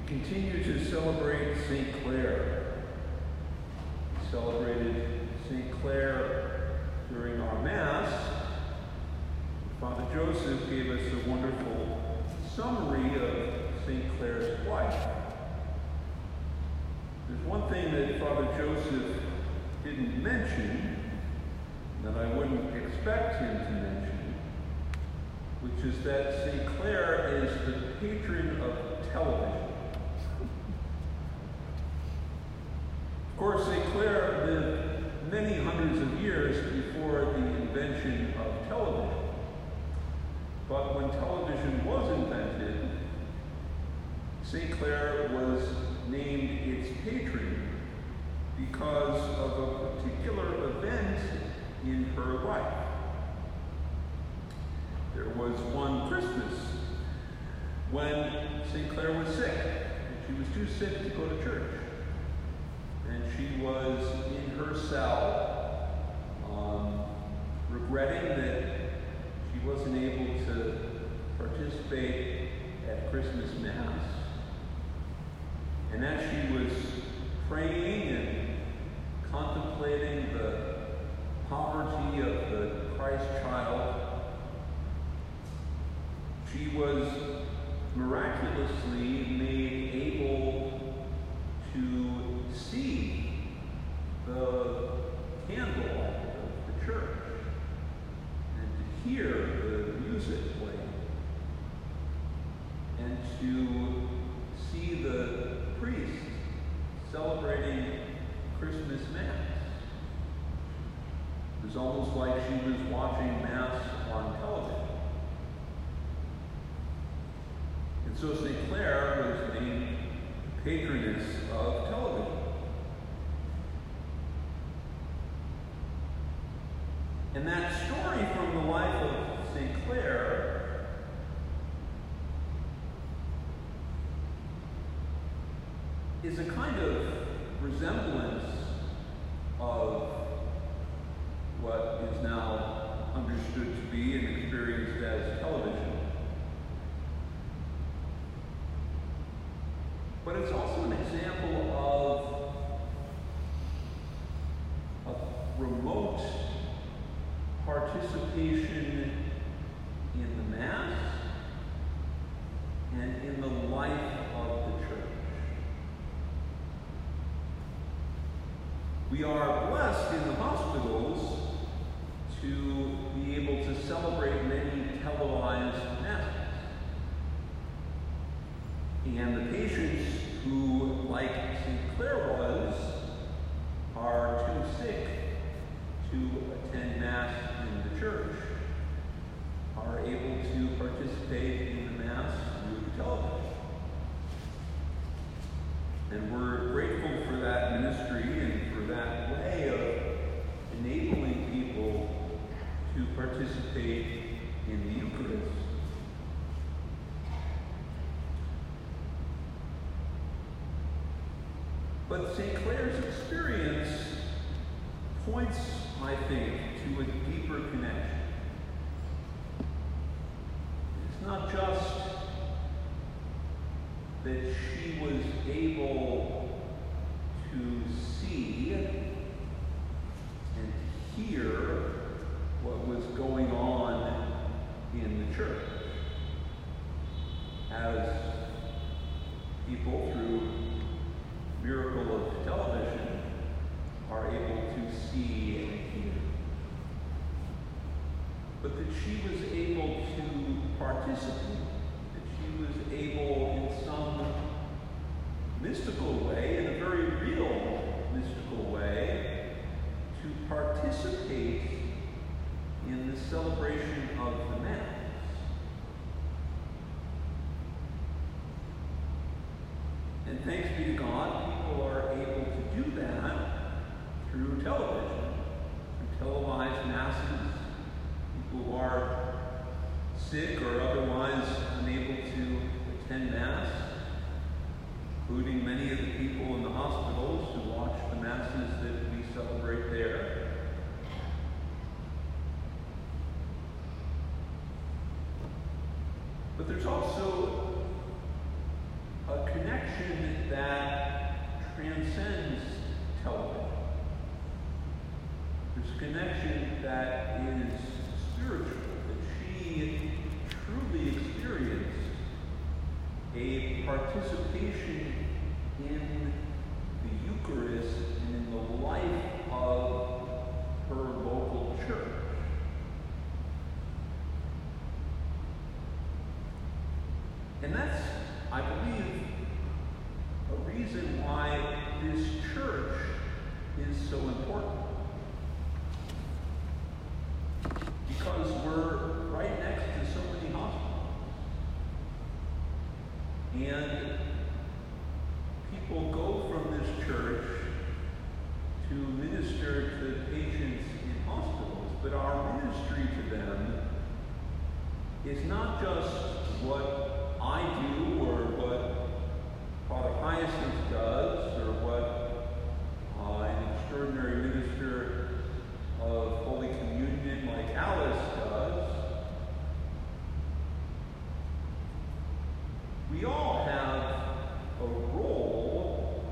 continue to celebrate St. Clare. We celebrated St. Clare during our Mass. Father Joseph gave us a wonderful summary of St. Clare's life. There's one thing that Father Joseph didn't mention that I wouldn't expect him to mention, which is that St. Clare is the patron of television. Of course, St. Clare lived many hundreds of years before the invention of television. But when television was invented, St. Clare was named its patron because of a particular event in her life. There was one Christmas when St. Clare was sick. She was too sick to go to church. And she was in her cell, regretting that she wasn't able to participate at Christmas Mass. And as she was praying and contemplating the poverty of the Christ child, she was miraculously made able to see the candlelight of the church and to hear the music playing and to see the priest celebrating Christmas Mass. It was almost like she was watching Mass on television. And so St. Clare was named patroness of television. And that story from the life of St. Clare is a kind of resemblance of what is now understood to be and experienced as television. But it's also an example of remote participation in the Mass and in the life of the church. We are blessed in the hospitals to be able to celebrate many televised Masses. And the patients who, like St. Clare was, are too sick to attend Mass in the church, are able to participate in the Mass through television. And we're grateful for that ministry and for that way of enabling people to participate in the Eucharist. But St. Clare's experience points, I think, to a deeper connection. It's not just that she was able to see and hear what was going on in the church as people, through miracle of television, are able to see and hear. But that she was able to participate, that she was able in some mystical way, in a very real mystical way, to participate in the celebration of the Mass. And thanks be to God, people are able to do that through television, through televised Masses. People who are sick or otherwise unable to attend Mass, including many of the people in the hospitals who watch the Masses that we celebrate there. But there's also a connection transcends television. There's a connection that is spiritual, that she truly experienced a participation in the Eucharist and in the life of her local church. And that's, I believe, a reason why this church is so important. Because we're right next to so many hospitals. And people go from this church to minister to patients in hospitals, but our ministry to them is not just what I do or what Father Hyacinth does or what an extraordinary minister of Holy Communion like Alice does. We all have a role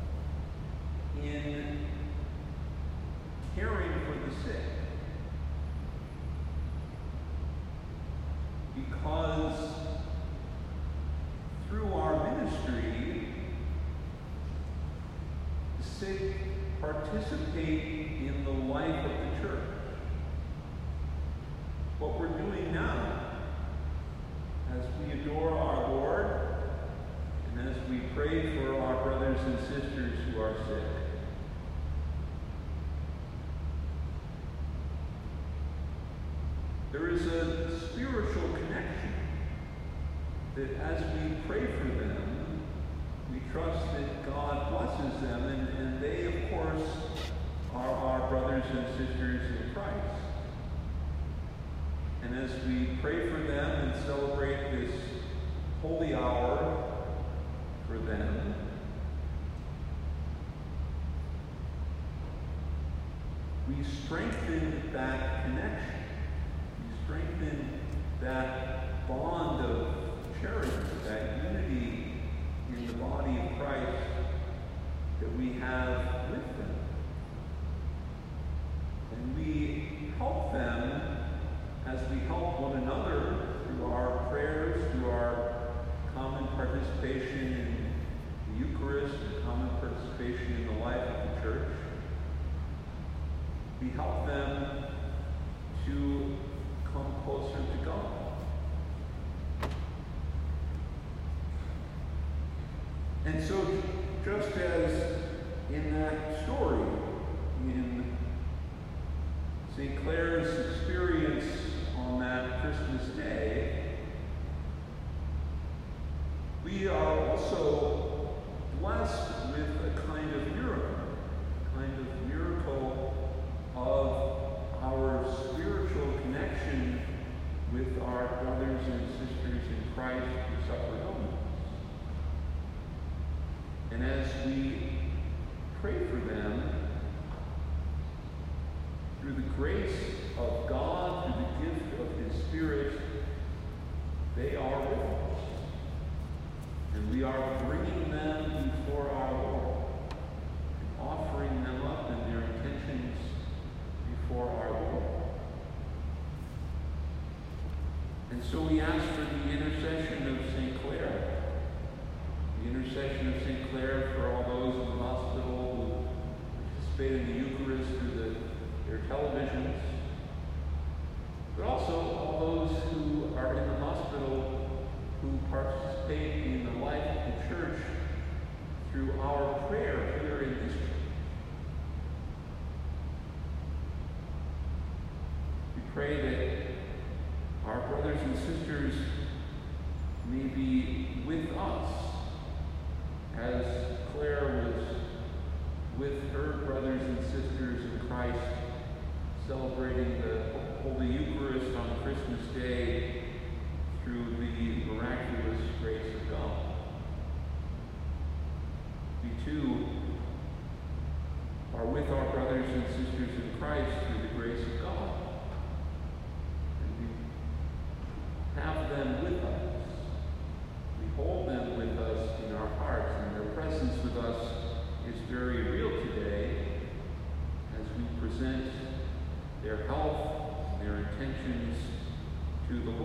in caring for the sick. Because through our ministry, the sick participate in the life of the church. What we're doing now, as we adore our Lord, and as we pray for our brothers and sisters who are sick, there is a spiritual connection that as we pray for them, we trust that God blesses them, and they, of course, are our brothers and sisters in Christ. And as we pray for them and celebrate this holy hour for them, we strengthen that connection. We strengthen that bond of charity, that unity in the body of Christ that we have with them. And we help them as we help one another through our prayers, through our common participation in the Eucharist, and common participation in the life of the church. We help them to come closer to God. And so, just as in that story, in St. Clare's experience on that Christmas day, we are also blessed with a kind of miracle of our spiritual connection with our brothers and sisters in Christ who suffer illness. And as we pray for them, through the grace of God, through the gift of His Spirit, they are with us. And we are bringing them before our Lord, and offering them up in their intentions before our Lord. And so we ask for the intercession of St. Clare, the intercession of St. Clare for all those in the hospital who participate in the Eucharist through their televisions, but also all those who are in the hospital who participate in the life of the church through our prayer here in this church. We pray that our brothers and sisters may be with us as Clare was with her brothers and sisters in Christ, celebrating the Holy Eucharist on Christmas Day through the miraculous grace of God. We too are with our brothers and sisters in Christ through the grace of God. And we have them with us. We hold them with us in our hearts, and their presence with us is to the